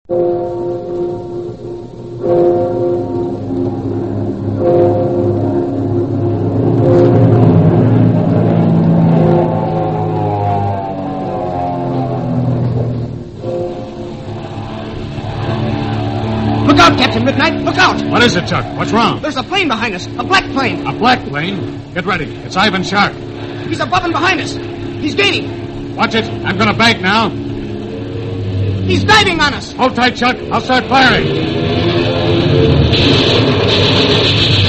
Look out, Captain Midnight! Look out! What is it, Chuck? What's wrong? There's a plane behind us. A black plane. A black plane? Get ready. It's Ivan Shark. He's above and behind us. He's gaining. Watch it. I'm going to bank now. He's diving on us. Hold tight, Chuck. I'll start firing.